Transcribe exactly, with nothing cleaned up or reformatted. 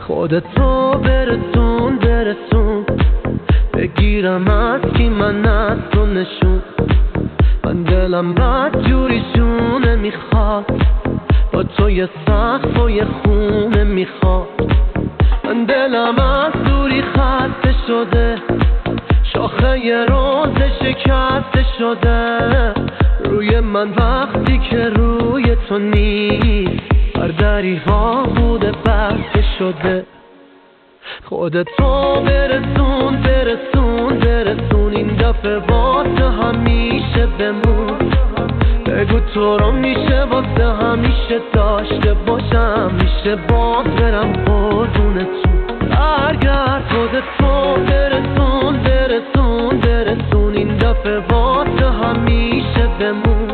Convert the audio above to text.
خودتو برسون برسون، بگیرم از کی من از تو نشون. من دلم بد جوریشونه میخواد، با تو یه سقف و یه خونه میخواد. من دلم از دوری خسته شده، شاخه یه روز شکسته شده. روی من وقتی که روی تو نیست، بر دری ها بوده بسته شده. خودتو برسون برسون برسون، این دفعه واسه همیشه بمون. بگو تو رو میشه واسه همیشه داشته باشم، میشه باز برم قربونتون. برگرد خودتو برسون برسون برسون، این دفعه واسه همیشه بمون.